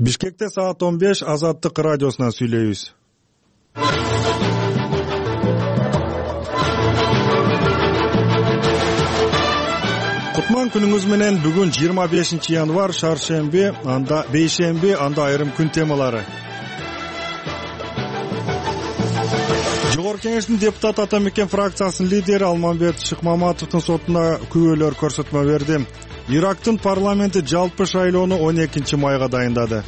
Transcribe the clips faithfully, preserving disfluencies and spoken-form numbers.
Бишкекте саат он беш Азаттык радиосунан сүйлөйбүз. Кутман күнүңүз менен. Бүгүн жыйырма бешинчи январь, шаршемби, анда бейшемби, анда айрым күн темалары. Жогорку Кеңештин депутат Атамекен фракциясынын лидери Алмамбет Шыкмаматовдун сотуна күбөлөр көрсөтмө берди. Ирактын парламенти жалпы шайлоону он экинчи майга дайындады.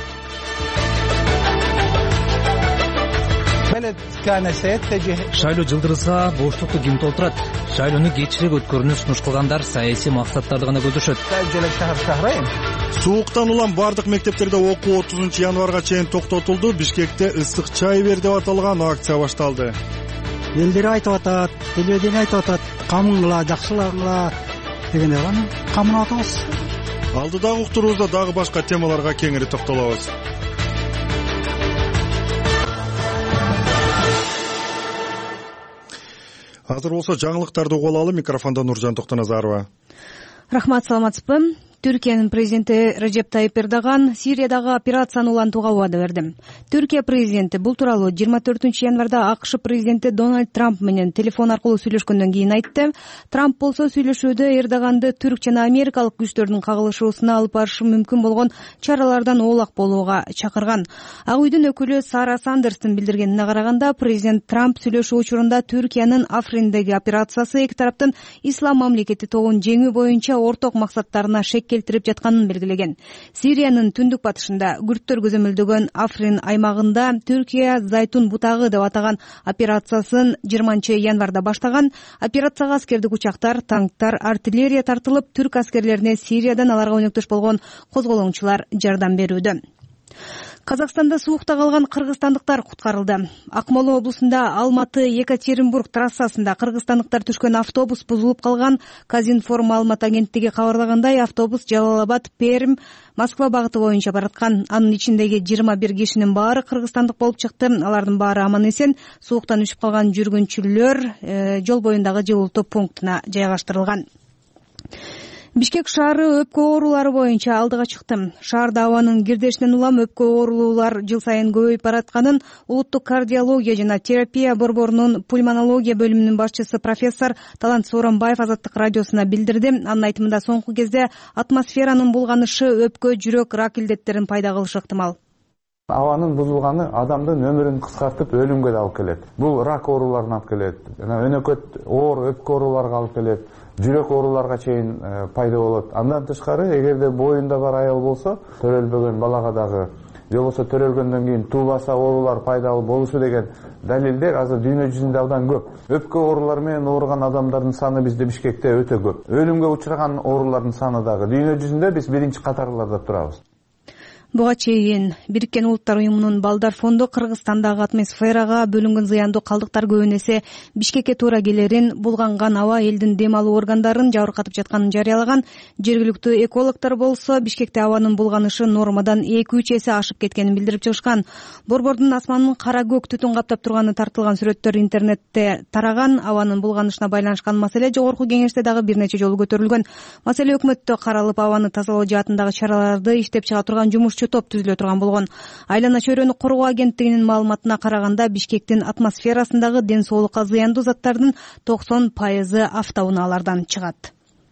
Шайлоо жылдырылса, боштукту ким толтурат? Шайлоону кечирээк өткөрүүнү сунуш кылгандар саясий максаттарды гана көздөшөт. Сууктан улам бардык мектептерде окуу отузунчу январга чейин токтотулду. Бишкекте ыстык чай бер деп аталган акция башталды. Элдер айтып атат, телевидение айтып атат, камыңла, жакшылангыла дегенде гана камын атабыз. Алдыдагы уктуруубузда дагы башка темаларга кеңири токтолобуз. Азыр болсо жаңылыктарды угуп алалы. Микрофондо Нуржан Токтоназарова. Рахмат, саламатсызбы? Түркиянын президенти Режеп Тайип Эрдоган Сириядагы операцияны улантууга убада берди. Түркия президенти бул тууралуу жыйырма төртүнчү январда АКШ президенти Дональд Трамп менен телефон аркылуу сүйлөшкөндөн кийин айтты. Трамп болсо сүйлөшүүдө Эрдоганды түрк жана америкалык күчтөрдүн кагылышуусуна алып барышы мүмкүн болгон чаралардан оолак болууга чакырган. Ак үйдүн өкүлү Сара Сандерстин билдиргенине караганда, президент Трамп сүйлөшүү учурунда Түркиянын Африндеги операциясы эки тараптын ислам мамлекети тобун жеңүү боюнча орток максаттарына шек келтирип жатканын белгилеген. Сириянын түндүк батышында күрттөр көзөмөлдөгөн Африн аймагында Түркия Зайтун бутагы деп атаган операциясын жыйырманчы январда баштаган. Операцияга аскердик учактар, танктар, артиллерия тартылып, түрк аскерлерине Сириядан аларга өнөктөш болгон козголоңчулар жардам берүүдө. Казакстанда суукта калган кыргызстандыктар куткарылды. Акмола облусунда Алматы-Екатеринбург трассасында кыргызстандыктар түшкөн автобус бузулуп калган. Казинформ Алматы агенттиги кабарлагандай, автобус Жалал-Абад, Пермь, Москва багыты боюнча бараткан. Анын ичиндеги жыйырма бир кишинин баары кыргызстандык болуп чыкты. Алардын баары аман-эсен. Сууктан үшүп калган жүргүнчүлөр э, жол боюндагы жылытуу пунктуна жайгаштырылган. Бишкек шаары өпкө оорулары боюнча алдыга чыкты. Шаарда абанын кирдешинен улам өпкө оорулуулар жыл сайын көбөйүп баратканын улуттук кардиология жана терапия борборунун пульмонология бөлүмүнүн башчысы профессор Талант Сооронбаев Азаттык радиосуна билдирди. Анын айтымында соңку кезде атмосферанын булганышы өпкө, жүрөк, рак илдеттерин пайда кылышы ыктымал. Абанын бузулганы адамдын өмүрүн кыскартып өлүмгө да алып келет. Бул рак ооруларына алып келет. Өнөкөт оор өпкө ооруларга алып келет. Жүрөк ооруларга чейин пайда болот. Андан тышкары, эгерде боюнда бар аял болсо, төрөлбөгөн балага дагы, же болбосо төрөлгөндөн кийин туубаса оорулар пайда болушу деген далилдер азыр дүйнө жүзүндө абдан көп. Өпкө оорулары менен ооруган адамдардын саны бизде Бишкекте өтө көп. Өлүмгө учураган оорулардын саны дагы дүйнө жүзүндө биз биринчи катарларда турабыз. Буга чейин Бириккен Улуттар уюмунун Балдар фонду Кыргызстандагы атмосферага бөлүнгөн зыяндуу калдыктар көбүн эсе Бишкекке туура келерин, булганган аба элдин дем алуу органдарын жабыркатып жатканын жарыялаган. Жергиликтүү экологдор болсо Бишкекте абанын булганышы нормадан эки үч эсе ашып кеткенин билдирип чыгышкан. Борбордун асманын кара көк түтүн каптап турганы тартылган сүрөттөр интернетте тараган. Абанын булганышына байланышкан маселе Жогорку Кеңеште дагы бир нече жолу көтөрүлгөн. Маселе өкмөттө каралып, абаны тазалоо жаатындагы чараларды иштеп чыга турган жумушчу топ түзүлө турган болгон. Айлана чөйрөнү коргоо агенттигинин маалыматына караганда, Бишкектин атмосферасындагы ден соолукка зыяндуу заттардын токсон пайызы автоунаалардан чыгат.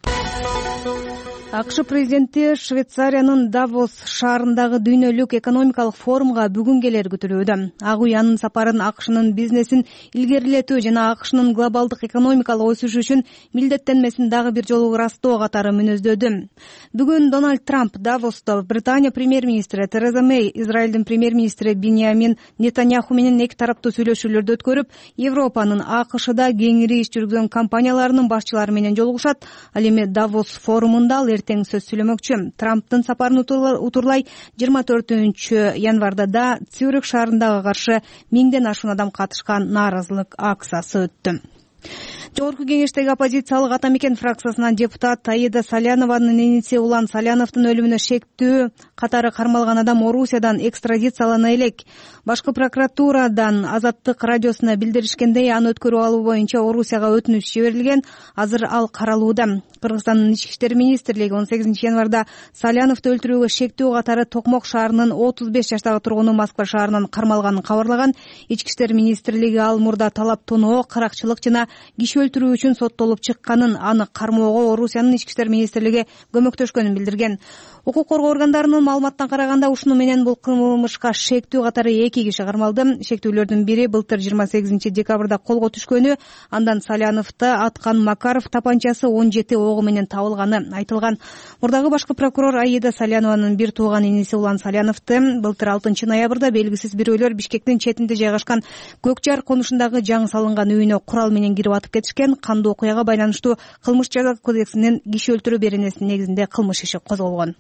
АКШ президенти Швейцариянын Давос шаарындагы дүйнөлүк экономикалык форумга бүгүн келер күтүлүүдө. Ак үй анын сапарын АКШнын бизнесин илгерилетүү жана АКШнын глобалдык экономикалык өсүшү үчүн милдеттенмесин дагы бир жолу ырастоо катары мүнөздөдү. Бүгүн Дональд Трамп Давосто Британия премьер-министри Тереза Мэй, Израилдин премьер-министри Биньямин Нетаньяху менен эки тараптуу сүйлөшүүлөрдү өткөрүп, Европанын АКШда кеңири иш жүргүзгөн компанияларынын башчылары менен жолугушат. Ал эми Давос форумунда ал тең сөз сүйлөмөкчү. Трамптын сапарын утурлай жыйырма төртүнчү январда да Цюрих шаарындагы каршы миңден ашуун адам катышкан нааразылык акциясы өттү. Жогорку кеңештеги оппозициялык Ата Мекен фракциясынан депутат Аида Салянованын иниси Улан Саляновдун өлүмүнө шектүү катары кармалган адам Орусиядан экстрадициялана элек. Башкы прокуратурадан Азаттык радиосуна билдиришкендей, аны өткөрүп алуу боюнча Орусияга өтүнүч жиберилген. Азыр ал каралууда. Кыргызстандын ички иштер министрлиги он сегизинчи январда Саляновду өлтүрүүгө шектүү катары Токмок шаарынын отуз беш жаштагы тургуну Москва шаарынан кармалганын кабарлаган. Ички иштер министрлиги ал мурда талап тоноо, каракчылык жана киши өлтүрүү үчүн соттолуп чыкканын, аны кармоого Орусиянын ички иштер министрлиги көмөктөшкөнүн билдирген. Укук коргоо органдарынын маалыматына караганда, ушуну менен бул кылмышка шектүү катары эки киши кармалды. Шектүүлөрдүн бири былтыр жыйырма сегизинчи декабрда колго түшкөнү, андан Саляновду аткан Макаров тапанчасы он жети огу менен табылганы айтылган. Мурдагы башкы прокурор Аида Салянованын бир тууган иниси Улан Саляновду былтыр алтынчы ноябрда белгисиз бирөөлөр Бишкектин четинде жайгашкан Көк Жар конушундагы жаңы салынган үйүнө курал менен кирип атып кетишкен. Кандуу окуяга байланыштуу кылмыш жаза кодексинин киши өлтүрүү беренесинин негизинде кылмыш иши козголгон.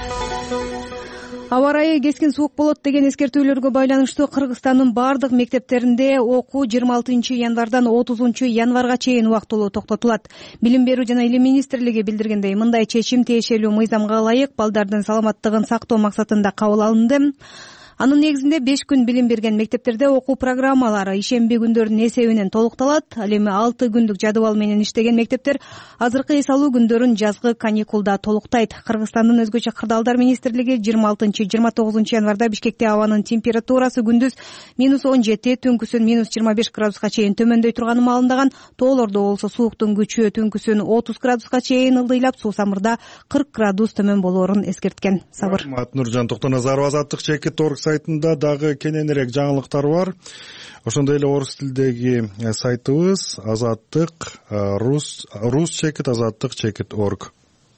Аба ырайы кескин суук болот деген эскертүүлөргө байланыштуу Кыргызстандын бардык мектептеринде окуу жыйырма алтынчы январдан отузунчу январга чейин убактылуу токтотулат. Билим берүү жана илим министрлиги билдиргендей, мындай чечим тиешелүү мыйзамга ылайык балдардын саламаттыгын сактоо максатында кабыл алынды. Анын негизинде беш күн билим берген мектептерде окуу программалары ишемби күндөрдүн эсебинен толукталат. Ал эми алты күндүк жадыбал менен иштеген мектептер азыркы эс алуу күндөрүн жазгы каникулда толуктайт. Кыргызстандын өзгөчө кырдаалдар министрлиги жыйырма алтынчы жыйырма тогузунчу январда Бишкекте абанын температурасы күндүз минус он жети, түнкүсүн минус жыйырма беш градуска чейин төмөндөй турганын маалымдаган. Тоолордо болсо сууктун күчү түнкүсүн отуз градуска чейин ылдыйлап, суусамырда кырк градус төмөн болоорун эскерткен. Сабыр. Нуржан Токтоназарова Азаттык чекит орг сайтында дагы кененирээк жаңылыктар бар. Ошондой эле орус тилдеги сайтыбыз Азаттык рус рус чекит азаттык чекит орг.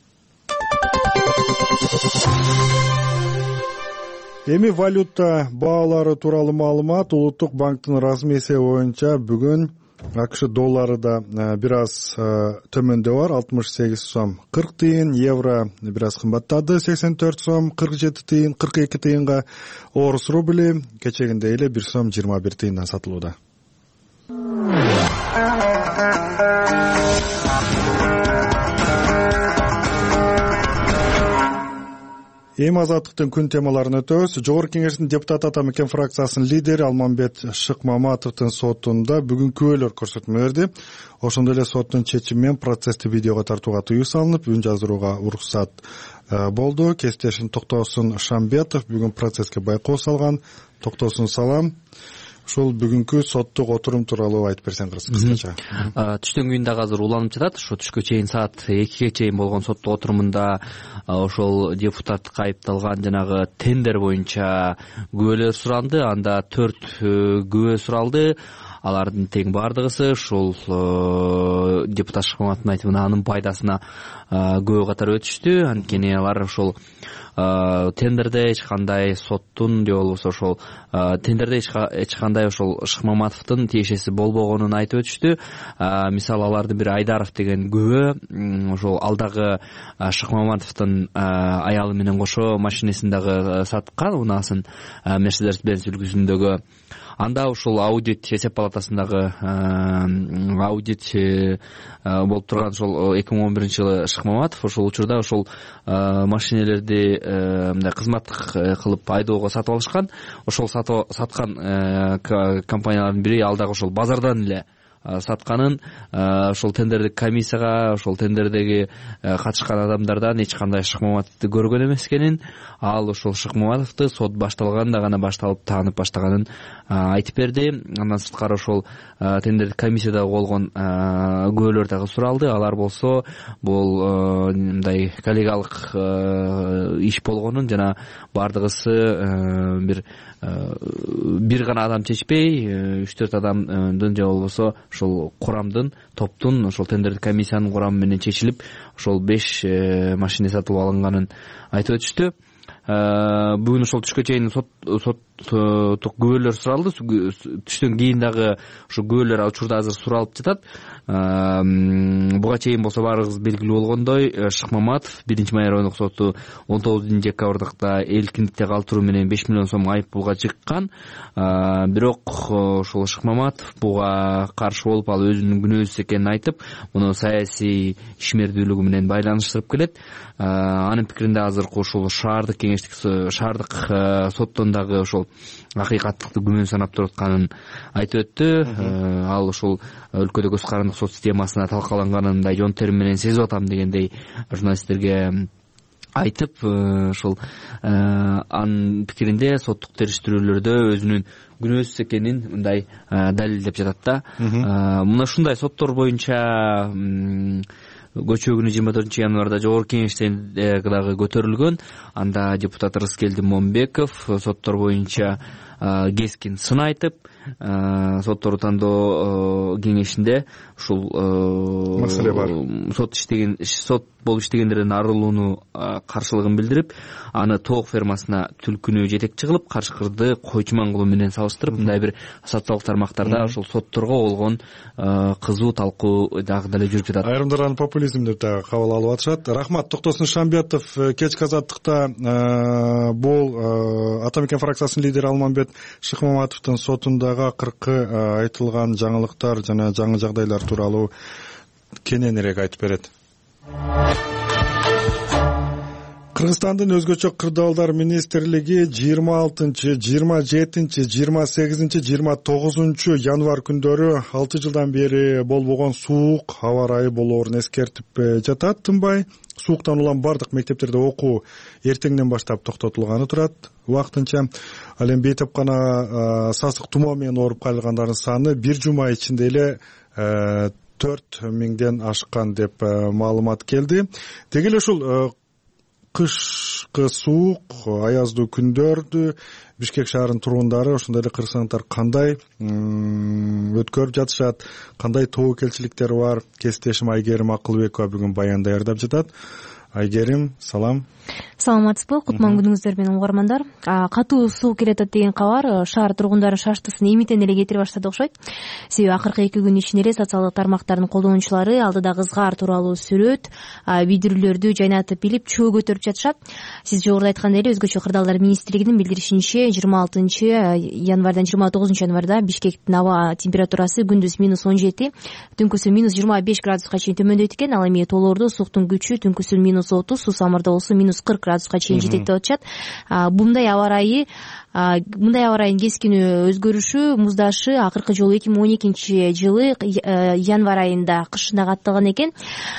Эми валюта баалары тууралуу маалымат. Улуттук банктын расмий эсеби боюнча бүгүн АКШ доллары да бир аз төмөндө бар, алтымыш сегиз сом кырк тыйын, евро бир аз кымбаттады, сексен төрт сом кырк жети тыйын, кырк эки тыйынга. Орус рубли кечегиндей эле бир сом жыйырма бир тыйындан сатылууда. Эми Азаттыктын күн темаларын өтөбүз. Жогорку кеңештин депутаты Ата Мекен фракциясынын лидери Алмамбет Шыкмаматовдун сотунда бүгүн күбөлөр көрсөтмө берди. Ошондой эле соттун чечими менен процессти видеого тартууга тыюу салынып, үн жаздырууга уруксат болду. Кесиптешим Токтосун Шамбетов бүгүн процесске байкоо салган. Токтосун салам. Ушул бүгүнкү соттук отурум тууралуу айтып берсең кыскача. Түштөн кийин дагы азыр уланып жатат. Ошо түшкө чейин саат экиге чейин болгон соттук отурумунда ошол депутатка айыпталган жанагы тендер боюнча күбөлөр суралды. Анда төрт күбө суралды. Алардын тең бардыгысы ушул депутат Шыкмаматовдун айтымына анын пайдасына күбө катары өтүштү. Анткени алар ошол тендерде эч кандай соттун же болбосо ошол тендерде эч кандай ошол Шыкмаматовдун тиешеси болбогонун айтып өтүштү. Мисалы алардын бири Айдаров деген күбө ошол алдагы Шыкмаматовдун аялы менен кошо машинесин дагы саткан, унаасын Mercedes-Benz үлгүсүндөгү. Анда ушул аудит эсеп палатасындагы аудит болуп турган ошол эки миң он биринчи жылы Шыкмаматов ошол учурда ошол машинелерди мындай кызматтык кылып айдоого сатып алышкан. Ошол саткан компаниялардын бири ал дагы ошол базардан эле сатканын, ошол тендердик комиссияга ошол тендердеги катышкан адамдардан эч кандай Шыкмаматовду көргөн эмес экенин, ал ошол Шыкмаматовду сот башталганда гана башталып таанып баштаганын айтып берди. Андан сырткары ошол тендердик комиссияда болгон күбөлөр дагы суралды. Алар болсо бул мындай коллегалык иш болгонун жана бардыгысы бир бир гана адам чечпей, үч төрт адамдын же болбосо ошол курамдын, топтун, ошол тендердик комиссиянын курамы менен чечилип, ошол беш машина сатылып алынганын айтып өтүштү. Бүгүн ошол түшкө чейин сот күбөлөр суралды. Түштөн кийин дагы ошо күбөлөр учурда азыр суралып жатат. Буга чейин болсо баарыгыбыз белгилүү болгондой, Шыкмаматов биринчи май райондук соту он тогузунчу декабрдыкта эркиндикте калтыруу менен беш миллион сом айып пулга чыккан. Бирок ошол Шыкмаматов буга каршы болуп, ал өзүнүн күнөөсүз экенин айтып, муну саясий ишмердүүлүгү менен байланыштырып келет. Анын пикиринде азыркы ушул шаардык кеңештик шаардык соттон дагы ошол акыйкаттыкты күмөн санап туратканын айтып өттү. Ал ошол өлкөдө көз карандык сот системасына талкаланганын мындай жон терим менен сезип атам дегендей журналисттерге айтып, ошол анын пикиринде соттук териштирүүлөрдө өзүнүн күнөөсүз экенин мындай далилдеп жатат да. Мына ушундай соттор боюнча көчүү күнү жыйырма төртүнчү январда жогорку кеңеште дагы көтөрүлгөн. Анда депутат Рыскелди Момбеков соттор боюнча кескин сын айтып, сотторду тандоо кеңешинде ушул маселе бар. Сот иштеген сот болуп иштегендерден арылууну каршылыгын билдирип, аны тоок фермасына түлкүнү жетекчи кылып, Кашкырды койчуман кылуу менен салыштырып, мындай бир социалдык тармактарда ошол сотторго болгон кызуу талкуу дагы деле жүрүп жатат. Айрымдар аны популизм деп дагы кабыл алып атышат. Рахмат. Токтосун Шамбетов кечки азаттыкта бул Ата-мекен фракциясынын лидери Алмамбет Шыкмаматовдун сотундагы акыркы айтылган жаңылыктар жана жаңы жагдайлар тууралуу кененирээк айтып берет. Кыргызстандын өзгөчө кырдаалдар министрлиги жыйырма алтынчы, жыйырма жетинчи, жыйырма сегизинчи, жыйырма тогузунчу январь күндөрү алты жылдан бери болбогон суук аба ырайы болоорун эскертип жатат. Тынбай сууктан улам бардык мектептерде окуу эртеңден баштап токтотулганы турат убактынча. Ал эми бейтап гана сасык тумоо менен ооруп калгандардын саны бир жума ичинде эле төрт миңден ашкан деп маалымат келди. Деги эле ушул кышкы суук, аяздуу күндөрдү Бишкек шаарынын тургундары, ошондой эле кыргызстандыктар кандай өткөрүп жатышат, кандай тобокелчиликтер бар? Кесиптешим Айгерим Акылбекова бүгүн баян даярдап жатат. Айгерим, салам. Саламатсызбы, кутман күнүңүздөр менен угармандар. Катуу суу келатат деген кабар шаар тургундары шаштысын эмитен эле кетире баштады окшойт. Себеби акыркы эки күн ичинде эле социалдык тармактардын колдонуучулары алдыдагы ызгаар тууралуу сүрөт, видеолорду жайнатып билип чөө көтөрүп жатышат. Сиз жогоруда айткандай эле өзгөчө кырдаалдар министрлигинин билдиришинче жыйырма алтынчы январдан жыйырма тогузунчу январда Бишкектин аба температурасы күндүз минус он жети, түнкүсү минус жыйырма беш градуска чейин төмөндөйт экен. Ал эми толоордо сууктун күчү түнкүсү минус отуз, суу самырда болсо минус кырк градуска чейин жетет деп атышат. Мындай аба ырайы мындай аба ырайынын кескин өзгөрүшү, муздашы акыркы жолу эки миң он экинчи жылы январь айында кышына катталган экен.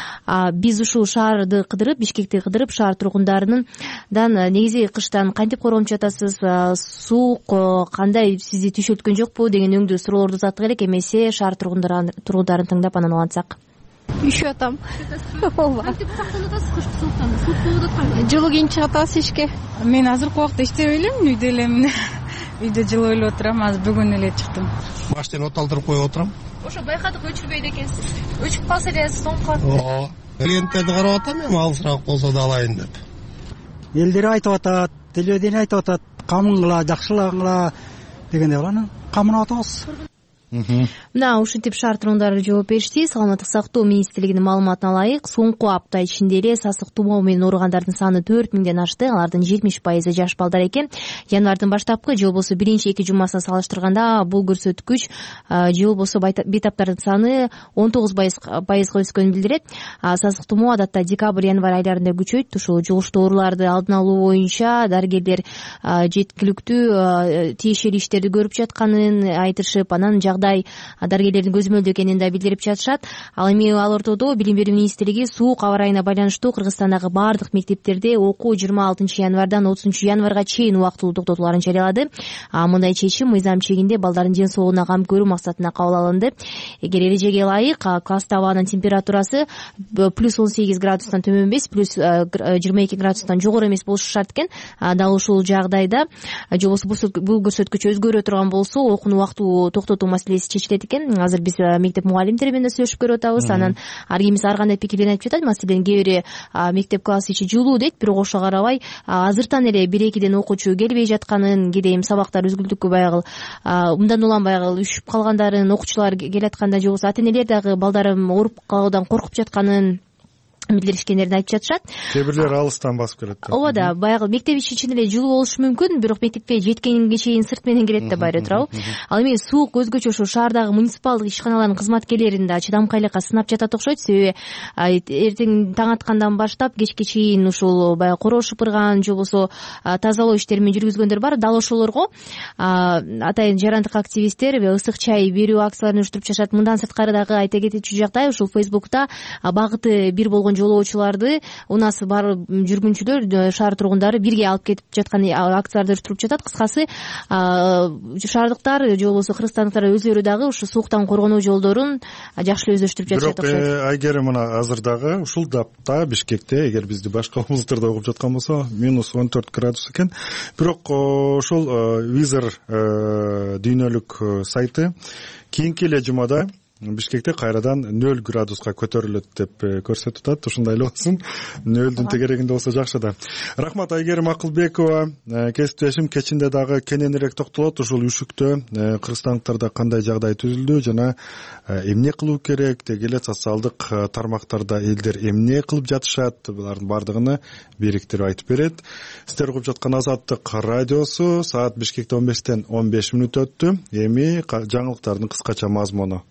Биз ушул шаарды кыдырып, Бишкекти кыдырып, шаар тургундарынын негизи кыштан кантип коргонуп жатасыз, суук кандай сизди түйшөлткөн жокпу деген өңдүү суроолорду узаттык элек. Эмесе шаар тургундарын тыңдап анан улантсак. Üşüp атам. Ооба. Кантип сактанып атасыз кышкы сууктан? Суук болуп атканбы? Жылуу кийин чыгып атабыз ишке. Мен азыркы убакта иштебей элем, үйдө элем. Үйдө жылуу эле отурам, азыр бүгүн эле чыктым. Баштан от алдырып коюп отурам. Ошо байкадык өчүрбөйт экенсиз. Өчүп калса эле соңку калат. Ооба. Клиенттерди карап атам, эми алысыраак болсо да алайын деп. Элдер айтып атат, телевидение айтып атат, камыңгыла, жакшылагыңла дегенде баланы камына атабыз. Мына ушинтип шаар тургундары жооп беришти. Саламаттык сактоо министрлигинин маалыматына ылайык, соңку апта ичинде эле сасык тумоо менен ооругандардын саны төрт миңден ашты. Алардын жетимиш пайызы жаш балдар экен. Январдын баштапкы же болбосо биринчи эки жумасына салыштырганда бул көрсөткүч же болбосо бейтаптардын саны он тогуз пайызга өскөнүн билдирет. Сасык тумоо адатта декабрь январь айларында күчөйт. Ушул жугуштуу ооруларды алдын алуу боюнча дарыгерлер жеткиликтүү тиешелүү иштерди көрүп жатканын айтышып, анан дарыгерлердин көзөмөлдөө экенин да билдирип жатышат. Ал эми ал ортодо Билим берүү министрлиги суук аба ырайына байланыштуу Кыргызстандагы бардык мектептерде окуу жыйырма алтынчы январдан отузунчу январга чейин убактылуу токтотуларын жарыялады. Мындай чечим мыйзам чегинде балдардын ден соолугуна кам көрүү максатына кабыл алынды. Эгер эрежеге ылайык класста абанын температурасы плюс он сегиз градустан төмөн эмес, плюс жыйырма эки градустан жогору эмес болушу шарт экен. Дал ушул жагдайда же болбосо бул көрсөткүч өзгөрө турган болсо окууну убактылуу токтотуу маселеси маселеси чечилет экен. Азыр биз мектеп мугалимдери менен сүйлөшүп көрүп атабыз. Анан ар кимиси ар кандай пикирлерин айтып жатат. Маселен кээ бири мектеп класс ичи жылуу дейт, бирок ошого карабай азыртан эле бир экиден окуучу келбей жатканын, кээде эми сабактар үзгүлтүккө баягы мындан улам баягы үшүп калгандарын, окуучулар келатканда же болбосо ата энелер дагы балдарым ооруп калуудан коркуп жатканын билдиришкендерин айтып жатышат. Кээ бирлер алыстан басып келет. Ооба да, баягы мектеп ичинде эле жылуу болушу мүмкүн, бирок мектепке жеткенге чейин сырт менен келет да байры туурабы. Ал эми суук өзгөчө ошо шаардагы муниципалдык ишканалардын кызматкерлерин да чыдамкайлыкка сынап жатат окшойт. Себеби эртең таң аткандан баштап кечке чейин ушул баягы короо шыпырган же болбосо тазалоо иштерин жүргүзгөндөр бар. Дал ошолорго атайын жарандык активисттер ысык чай берүү акцияларын уюштуруп чашат. Мындан сырткары дагы айта кетичү жагдай, ушул Facebook'та багыты бир болгон жолоочуларды унасы бар жүргүнчүлөр, шаар тургундары бирге алып кетип жаткан акцияларды уюштуруп жатат. Кыскасы шаардыктар же болбосо кыргызстандыктар өзлөрү дагы ушу сууктан коргонуу жолдорун жакшы эле өздөштүрүп жатышат окшойт. Бирок айгерим мына азыр дагы ушул тапта Бишкекте, эгер бизди башка облустарда угуп жаткан болсо, минус он төрт градус экен. Бирок ошол Визер дүйнөлүк сайты кийинки эле жумада Бишкекте кайрадан нөл градуска көтөрүлөт деп көрсөтүп атат. Ушундай эле болсун. Нөлдүн тегерегинде болсо жакшы да. Рахмат Айгерим Акылбекова. Кесиптешим кечинде дагы кененирээк токтолот ушул үшүктө кыргызстандыктарда кандай жагдай түзүлдү жана эмне кылуу керек, деги эле социалдык тармактарда элдер эмне кылып жатышат, булардын бардыгын бириктирип айтып берет. Сиздер угуп жаткан Азаттык радиосу, саат Бишкекте он бештен он беш мүнөт өттү. Эми жаңылыктардын кыскача мазмуну.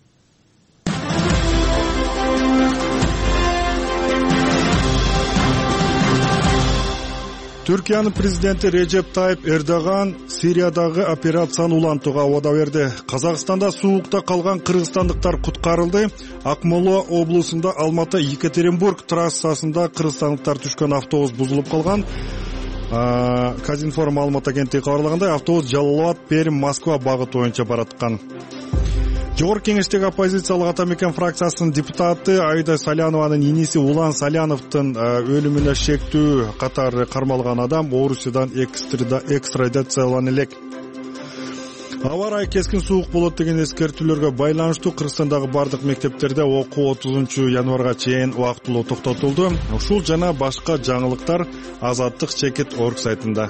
Түркиянын президенти Режеп Тайып Эрдоган Сириядагы операцияны улантууга убада берди. Казакстанда суукта калган кыргызстандыктар куткарылды. Акмола облусунда Алматы-Екатеринбург трассасында кыргызстандыктар түшкөн автобус бузулуп калган. Казинформ маалымат агенттиги кабарлагандай, автобус Жалал абад, Пермь, Москва багыты боюнча бараткан. Жогорку кеңештеги оппозициялык ата мекен фракциясынын депутаты Айда Салянованын иниси Улан Саляновдун өлүмүнө шектүү катары кармалган адам Орусиядан экстрадициялана элек. Аба ырайы кескин суук болот деген эскертүүлөргө байланыштуу Кыргызстандагы бардык мектептерде окуу отузунчу январга чейин убактылуу токтотулду. Ушул жана башка жаңылыктар Азаттык чекит орг сайтында.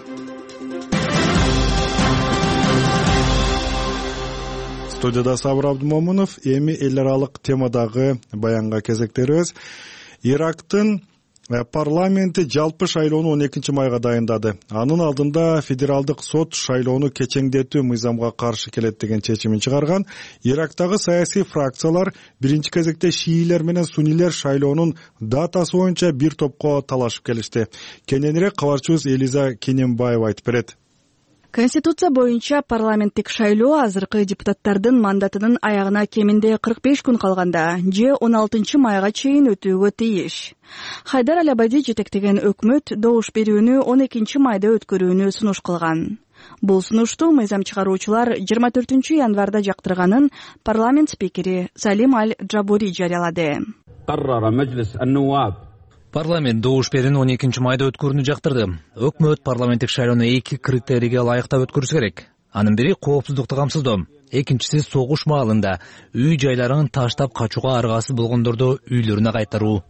Студияда Сабыр Абдумомунов. Эми эл аралык темадагы баянга кезектерибиз. Ирактын парламенти жалпы шайлоону он экинчи майга дайындады. Анын алдында федералдык сот шайлоону кечеңдетүү мыйзамга каршы келет деген чечимин чыгарган. Ирактагы саясий фракциялар биринчи кезекте шиилер менен суннилер шайлоонун датасы боюнча бир топко талашып келишти. Кененирээк кабарчыбыз Элиза Кененбаева айтып берет. Конституция боюнча парламенттик шайлоо азыркы депутаттардын мандатынын аягына кеминде кырк беш күн калганда же он алтынчы майга чейин өтүүгө тийиш. Хайдар Аль-Абади жетектеген өкмөт добуш берүүнү он экинчи майда өткөрүүнү сунуш кылган. Бул сунушту мыйзам чыгаруучулар жыйырма төртүнчү январда жактырганын парламент спикери Салим Аль-Джабури жарыялады. Парламент добуш берүүнү он экинчи майда өткөрүүнү жактырды. Өкмөт парламенттик шайлоону эки критерийге ылайыктап өткөрүшү керек. Анын бири коопсуздукту камсыздоо, экинчиси согуш маалында үй жайларын таштап качууга аргасыз болгондорду үйлөрүнө кайтаруу.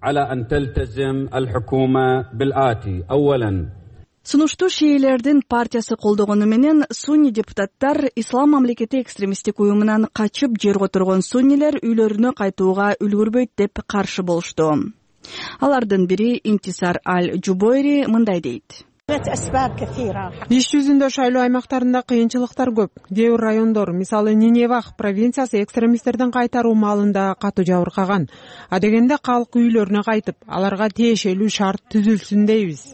Сунушту шиилердин партиясы колдогону менен сунни депутаттар Ислам мамлекети экстремисттик уюмунан качып жер которгон суннилер үйлөрүнө кайтууга үлгүрбөйт деп каршы болушту. Алардын бири Интисар Аль-Жубойри мындай дейт. Иш жүзүндө шайлоо аймактарында кыйынчылыктар көп. Кээ бир райондор, мисалы Ниневах провинциясы экстремисттердин кайтаруу маалында катуу жабыркаган. А дегенде калк үйлөрүнө кайтып, аларга тиешелүү шарт түзүлсүн дейбиз.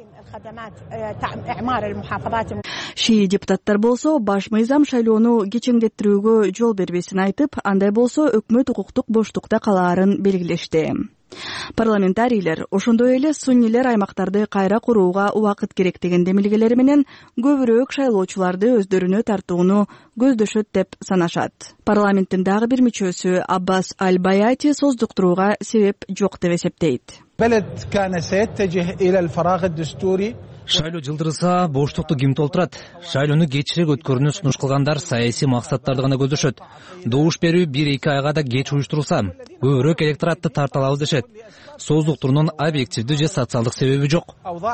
Шии депутаттар болсо баш мыйзам шайлоону кечеңдеттирүүгө жол бербесин айтып, андай болсо өкмөт укуктук боштукта калаарын белгилешти. Парламентарийлер ошондой эле суннилер аймактарды кайра курууга убакыт керек деген демилгелери менен көбүрөөк шайлоочуларды өздөрүнө тартууну көздөшөт деп санашат. Парламенттин дагы бир мүчөсү Аббас Аль-Баяти создуктурууга себеп жок деп эсептейт. шайлоо жылдырылса боштукту ким толтурат? Шайлоону кечирээк өткөрүүнү сунуш кылгандар саясий максаттарды гана көздөшөт. Добуш берүү бир эки айга да кеч уюштурулса, көбүрөөк электоратты тарта алабыз дешет. Сооздуктурунун объективдүү же социалдык себеби жок.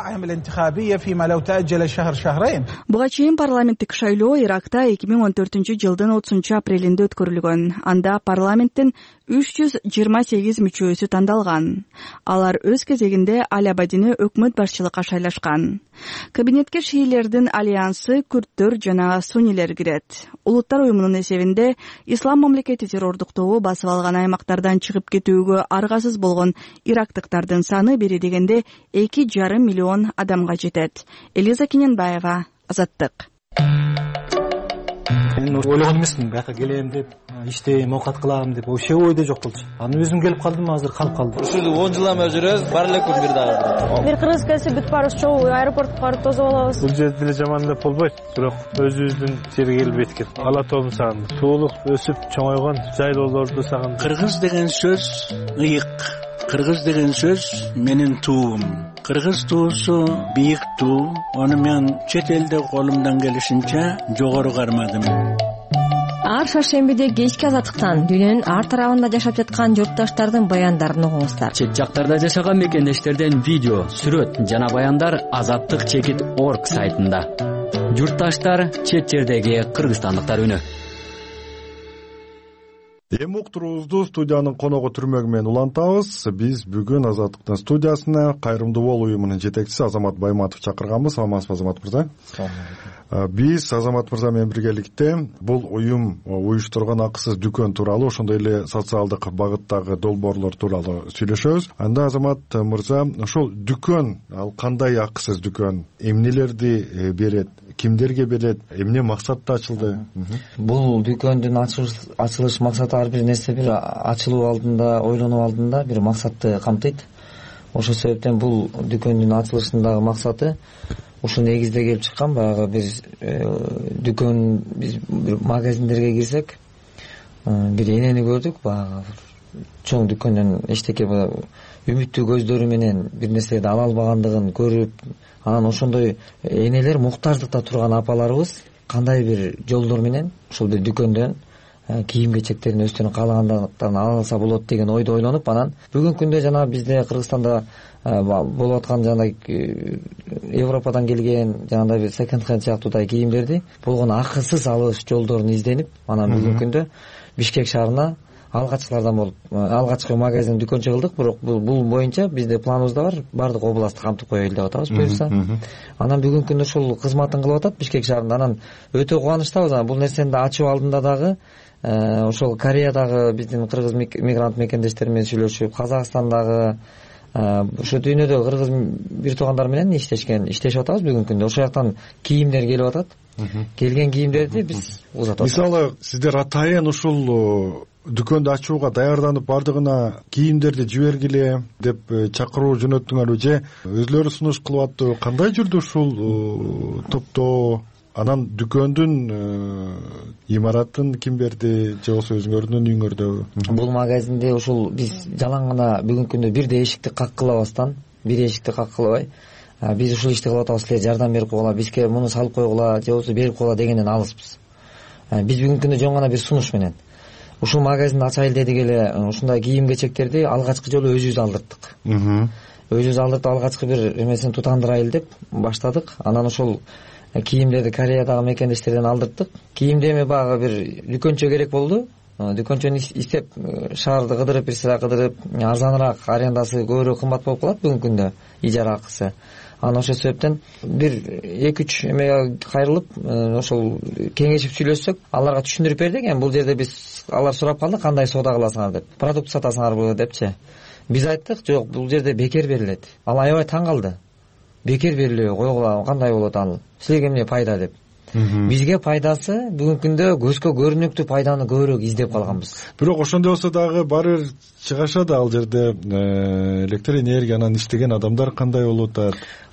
Буга чейин парламенттик шайлоо Иракта эки миң он төртүнчү жылдын отузунчу апрелинде өткөрүлгөн. Анда парламенттин үч жүз жыйырма сегиз мүчөсү тандалган. Алар өз кезегинде Аль Абадини өкмөт башчылыкка шайлашкан. Кабинетке шиилердин альянсы күрттөр жана суннилер кирет. Улуттар уюмунун эсебинде ислам мамлекети террордук тобу басып алган аймактардан чыгып кетүүгө аргасыз болгон ирактыктардын саны бери дегенде эки жарым миллион адамга жетет. Элиза Кененбаева, Азаттык. Мен ойлогон эмесмин бияка келем деп, иштейм, оокат кылам деп, вообще ойдо жок болчу. Анан өзүм келип калдым, азыр калып калдым. Ушул он жыл эме жүрөбүз, бар эле күн бир дагы. Бир кыргыз келсе бүт баарыбыз чогуу аэропортко барып тосуп алабыз. Бул жерде деле жаман деп болбойт, бирок өзүбүздүн жерге келип эткет. Ала тоом сагын, суулук өсүп чоңойгон жайлоолорду сагын. Кыргыз деген сөз ыйык. Кыргыз деген сөз менин туум. Кыргыз туусу бийик туу. Аны мен чет элде колумдан келишинче жогору кармадым. Ар шаршембиде кечки азаттыктан дүйнөнүн ар тарабында жашап жаткан журтташтардын баяндарын угуңуздар. Чет жактарда жашаган мекендештерден видео, сүрөт жана баяндар азаттык чекит точка орг сайтында. Журтташтар, чет жердеги кыргызстандыктар үнү. Эми уктуруубузду студиянын коногу түрмөгү менен улантабыз. Биз бүгүн Азаттыктын студиясына Кайрымдуу болуу уюмунун жетекчиси Азамат Байматов чакырганбыз. Саламатсызбы, Азамат мырза? Биз Азамат мырза менен биргеликте бул уюм уюштурган акысыз дүкөн тууралуу, ошондой эле социалдык багыттагы долбоорлор тууралуу сүйлөшөбүз. Анда Азамат мырза, ошол дүкөн, ал кандай акысыз дүкөн, эмнелерди берет, кимдерге берет, эмне максатта ачылды? Бул дүкөндүн ачылыш максаты ар бир нерсе бир ачылуу алдында, ойлонуу алдында бир максатты камтыйт. Ошол себептен бул дүкөндүн ачылышындагы максаты ушу негизде келип чыккан. Баягы биз дүкөн, биз бир магазиндерге кирсек, бир энени көрдүк, баягы чоң дүкөндөн эчтеке үмүттүү көздөрү менен бир нерседи ала албагандыгын көрүп, анан ошондой энелер, муктаждыкта турган апаларыбыз кандай бир жолдор менен ушул бир дүкөндөн кийим-кечектерин өздөрүнүн каалагандыктарын ала алса болот деген ойду ойлонуп, анан бүгүнкү күндө жана бизде Кыргызстанда болуп аткан жана Европадан келген жанагындай бир секонд хенд сыяктуудай кийимдерди болгон акысыз алыш жолдорун изденип, анан бүгүнкү күндө Бишкек шаарына алгачкылардан болуп, алгачкы магазин дүкөн чыгылдык. Бирок бул боюнча бизде планыбызда бар, баардык областты камтып коелу деп атабыз буюрса. Анан бүгүнкү күндө ушул кызматын кылып атат Бишкек шаарында. Анан өтө кубанычтабыз. Анан бул нерсени да ачуу алдында дагы ошол Кореядагы биздин кыргыз мигрант мекендештер менен сүйлөшүп, Казакстандагы ошо дүйнөдө кыргыз бир туугандар менен иштешкен, иштешип атабыз бүгүнкү күндө. Ошол жактан кийимдер келип атат. Келген кийимдерди биз узатабыз. Мисалы, сиздер атайын ушул дүкөндү ачууга даярданып бардыгына кийимдерди жибергиле деп чакыруу жөнөттүңөрбү же өзлөрү сунуш кылып аттыбы? Кандай жүрдү ушул топтоо? Анан дүкөндүн имаратын ким берди же болбосо өзүңөрдүн үйүңөрдө? Бул магазинде ушул биз жалаң гана бүгүнкү күндө бирде эшикти каккылабастан, бир эшикти каккылабай, биз ушул ишти кылып атабыз, силер жардам берип койгула, бизге муну салып койгула же болбосо берип койгула дегенден алыспыз. Биз бүгүнкү күндө жөн гана бир сунуш менен ушул магазинди ачайын дедик эле, ушундай кийим-кечектерди алгачкы жолу өзүбүз алдырттык. Өзүбүз алдыртып алгачкы бир эмесин тутандырайлы деп баштадык. Анан ошол кийимдерди Кореядагы мекендештерден алдырттык. Кийимди эми баягы бир дүкөнчө керек болду. Дүкөнчөнү издеп, шаарды кыдырып, бир сыра кыдырып, арзаныраак, арендасы көбүрөөк кымбат болуп калат бүгүнкү күндө, ижара акысы. Анан ошол себептен бир эки үч эмеге кайрылып, ошол кеңешип сүйлөшсөк, аларга түшүндүрүп бердик. Эми бул жерде биз алар сурап калды, кандай соода кыласыңар деп. Продукт сатасыңарбы депчи. Биз айттык, жок, бул жерде бекер берилет. Ал аябай таң калды. Бекер берилеби, койгула, кандай болот ал? Силерге эмне пайда деп. Бизге пайдасы бүгүнкү күндө көзгө көрүнүктүү пайданы көбүрөөк издеп калганбыз. Бирок ошондой болсо дагы баары чыгашат ал жерде электр энергиянан иштеген адамдар кандай болуп атат?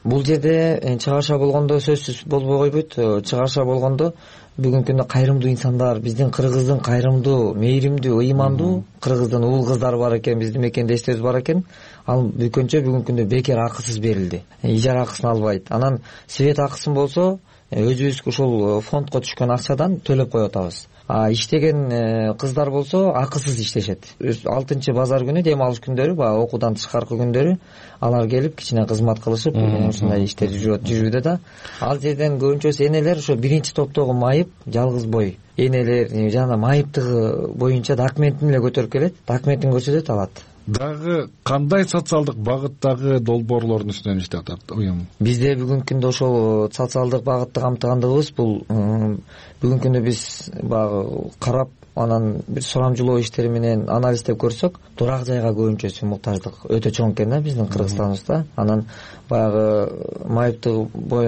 бул жерде чыгарша болгондо сөзсүз болбой койбойт. Чыгарша болгондо бүгүнкү күндө кайрымдуу инсандар, биздин кыргыздын кайрымдуу, мээримдүү, ыймандуу кыргыздын уул кыздары бар экен, биздин мекендештерибиз бар экен. Ал дүкөнчө бүгүнкү күндө бекер акысыз берилди. Ижара акысын албайт. Анан свет акысын болсо өзүбүз ушул фондко түшкөн акчадан төлөп коюп атабыз. А иштеген кыздар болсо акысыз иштешет. алтынчы базар күнү, дем алыш күндөрү, баягы окуудан тышкаркы күндөрү алар келип кичине кызмат кылышып, ушундай иштер жүрүүдө да. Ал жерден көбүнчөсү энелер ошо биринчи топтогу майып, жалгыз бой энелер жана майыптыгы боюнча документин эле көтөрүп келет, документин көрсөтөт, алат. Дагы кандай социалдык багыттагы долбоорлордун үстүнөн иштеп атат уюм? Бизде бүгүнкү күндө ошол социалдык багытты камтыгандыгыбыз бул бүгүнкү күндө биз баягы карап, анан бир сурамжылоо иштери менен анализдеп көрсөк, турак жайга көбүнчөсү муктаждык өтө чоң экен да биздин Кыргызстаныбызда. Анан баягы майыптыгы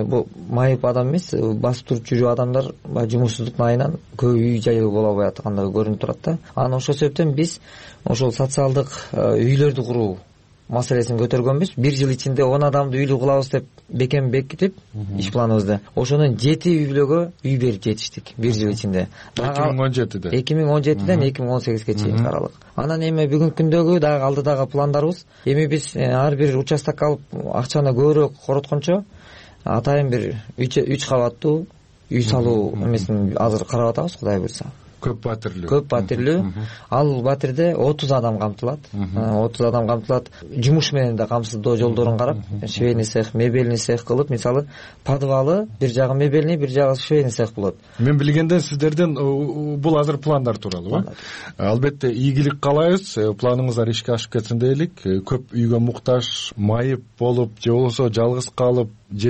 майып адам эмес, басып туруп жүрүү адамдар баягы жумушсуздуктун айынан көп үй жайы боло албай аткандай көрүнүп турат да. Анан ошол себептен биз ошол социалдык үйлөрдү куруу маселесин көтөргөнбүз. Бир жыл ичинде он адамды үйлүү кылабыз деп бекем бекитип иш планыбызды. Ошонун жети үй бүлөгө үй берип жетиштик бир жыл ичинде. эки миң он жетиде эки миң он жетиден эки миң он сегизге чейинки аралык. Анан эми бүгүнкү күндөгү дагы алдыдагы пландарыбыз, эми биз ар бир участок алып акчаны көбүрөөк короткончо атайын бир үч кабаттуу үй салуу эмесин азыр карап атабыз, Кудай буйрса. Көп батирлүү. Көп батирлүү. Ал батирде отуз адам камтылат. отуз адам камтылат. Жумуш менен да камсыздоо жолдорун карап, швейный цех, мебельный цех кылып, мисалы, подвалы бир жагы мебельный, бир жагы швейный цех болот. Мен билгенден сиздерден бул азыр пландар тууралуу, э? Албетте ийгилик каалайбыз, планыңыздар ишке ашып кетсин дейлик. Көп үйгө муктаж, майып болуп, же болбосо жалгыз калып, же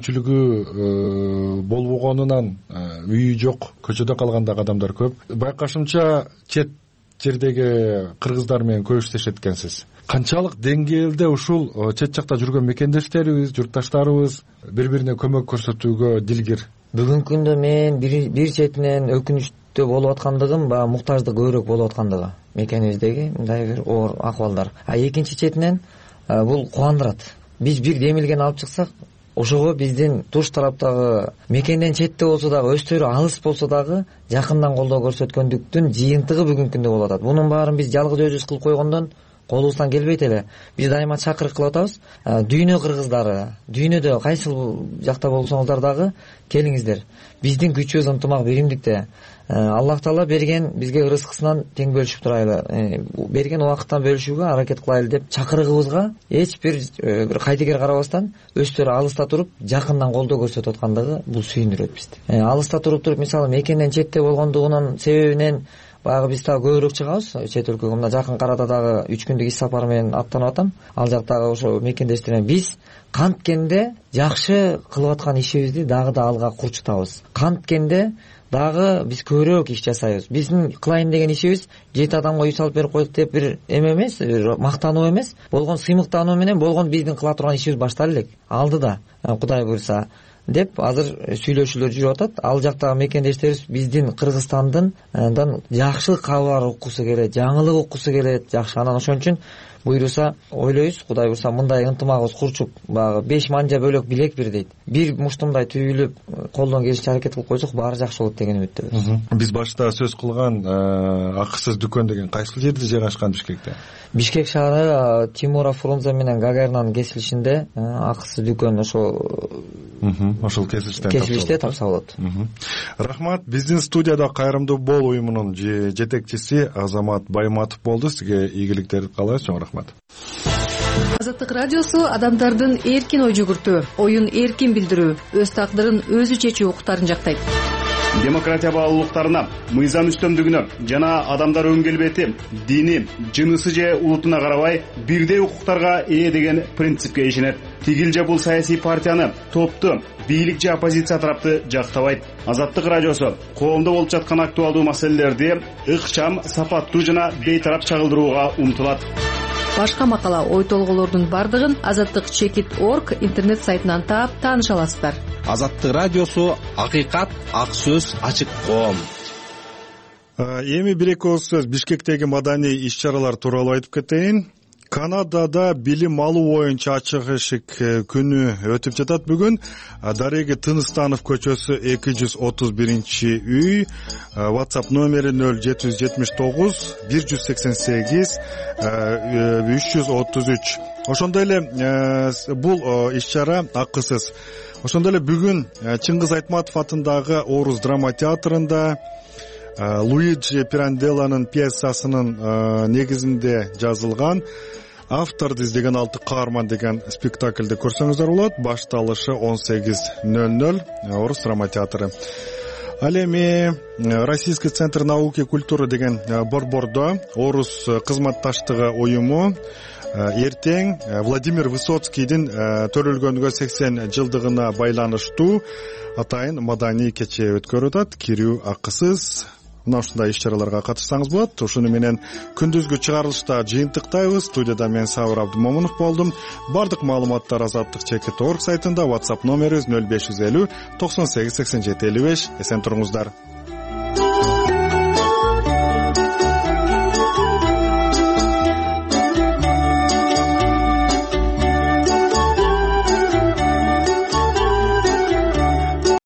мүмкүнчүлүгү болбогонунан үйү жок, көчөдө калгандагы адамдар көп. Байкашымча чет жердеги кыргыздар менен көп иштешет экенсиз. Канчалык деңгээлде ушул чет жакта жүргөн мекендештерибиз, журтташтарыбыз бири-бирине көмөк көрсөтүүгө дилгир? Бүгүнкү күндө мен бир четинен өкүнүчтүү болуп аткандыгым, баягы муктаждык көбүрөөк болуп аткандыгы мекенибиздеги мындай бир оор акыбалдар. А экинчи четинен бул кубандырат. Биз бир демилген алып чыксак, ошого биздин туш тараптагы мекенден четте болсо дагы, өстөрү алыс болсо дагы жакындан колдоо көрсөткөндүктүн жыйынтыгы бүгүнкү күндө болуп атат. Мунун баарын биз жалгыз өзүбүз кылып койгондон колубуздан келбейт эле. Биз дайыма чакырык кылып атабыз. Дүйнө кыргыздары, дүйнөдө кайсыл жакта болсоңуздар дагы келиңиздер. Биздин күчүбүз ынтымак, биримдикте. Аллах Таала берген бизге ырыскысынан тең бөлүшүп турайлы. Берген убакыттан бөлүшүүгө аракет кылайлы деп чакырыгыбызга эч бир бир кайтыгер карабастан өстөрү алыста туруп жакындан колдоо көрсөтүп аткандыгы бул сүйүндүрөт бизди. Алыста туруп туруп, мисалы, мекенден четте болгондугунун себебинен баягы биз дагы көбүрөөк чыгабыз чет өлкөгө. Мына жакын карата дагы үч күндүк иш сапар менен аттанып атам. Ал жактагы ошо мекендештер менен биз канткенде жакшы кылып аткан ишибизди дагы да алга курчутабыз. Канткенде дагы биз көбүрөөк иш жасайбыз. Биздин кылайын деген ишибиз жети адамга үй салып берип койдук деп бир эме эмес, мактануу эмес, болгон сыймыктануу менен болгон биздин кыла турган ишибиз башталып элек. Алдыда, Кудай буйрса деп азыр сүйлөшүүлөр жүрүп атат. Ал жактагы мекендештерибиз биздин Кыргызстандын жакшы кабар уккусу келет, жаңылык уккусу келет, жакшы. Анан ошон үчүн буйруса ойлойбуз, Кудай буйруса мындай ынтымагыбыз курчуп, баягы беш манжа бөлөк билек бир дейт. Бир муштумдай түйүлүп, колдон келишинче аракет кылып койсок, баары жакшы болот деген үмүттөбүз. Биз башта сөз кылган акысыз дүкөн деген кайсыл жерде жайгашкан Бишкекте? Бишкек шаары Тимура Фрунзе менен Гагаринанын кесилишинде акысыз дүкөн ошол ошол кесилиштен кесилиште тапса болот. Рахмат. Биздин студияда Кайрымдуу бол уюмунун жетекчиси Азамат Байматов болду. Сизге ийгиликтерди каалайбыз. Чоң рахмат. Азаттык радиосу адамдардын эркин ой жүгүртүү, оюн эркин билдирүү, өз тагдырын өзү чечүү укуктарын жактайт. Демократия баалуулуктарына, мыйзам үстөмдүгүнө жана адамдар өн келбети, дини, жынысы же улутуна карабай бирдей укуктарга ээ деген принципке ишенет. Тигил же бул саясий партияны, топту, бийлик же оппозиция тарапты жактабайт. Азаттык радиосу коомдо болуп жаткан актуалдуу маселелерди ыкчам, сапаттуу жана бейтарап чагылдырууга умтулат. Башка макала, ой толголордун бардыгын азаттык чекит точка орг интернет сайтынан таап тааныша аласыздар. Азаттык радиосу акыйкат, ак сөз, ачык коом. Эми бир эки ооз сөз Бишкектеги маданий иш-чаралар тууралуу айтып кетейин. Канадада билим алуу боюнча ачык эшик күнү өтүп жатат бүгүн. Дареги Тыныстанов көчөсү эки жүз отуз биринчи үй, WhatsApp номери нөл жети жүз жетимиш тогуз бир жүз сексен сегиз үч жүз отуз үч. Ошондой эле бул иш-чара акысыз. Ошондой эле бүгүн Чыңгыз Айтматов атындагы Орус драма театрында Луиджи Пиранделланын пьесасынын негизинде жазылган Авторду издеген алты каарман деген спектакльди көрсөңүздөр болот. Башталышы он сегиз нөл нөл Орус драма театры. Ал эми Российский центр науки и культуры деген борбордо Орус кызматташтыгы уюму эртең Владимир Высоцкийдин төрөлгөнүгө сексен жылдыгына байланыштуу атайын маданий кече өткөрүп атат. Кирүү акысыз. Мына ушундай иш-чараларга катышсаңыз болот. Ушуну менен күндүзгү чыгарылышта жыйынтыктайбыз. Студияда мен Сабыр Абдымомунов болдум. Бардык маалыматтар азаттык чекит точка орг сайтында, WhatsApp номерибиз нөл беш жүз элүү токсон сегиз сексен жети элүү беш. Эсен туруңуздар.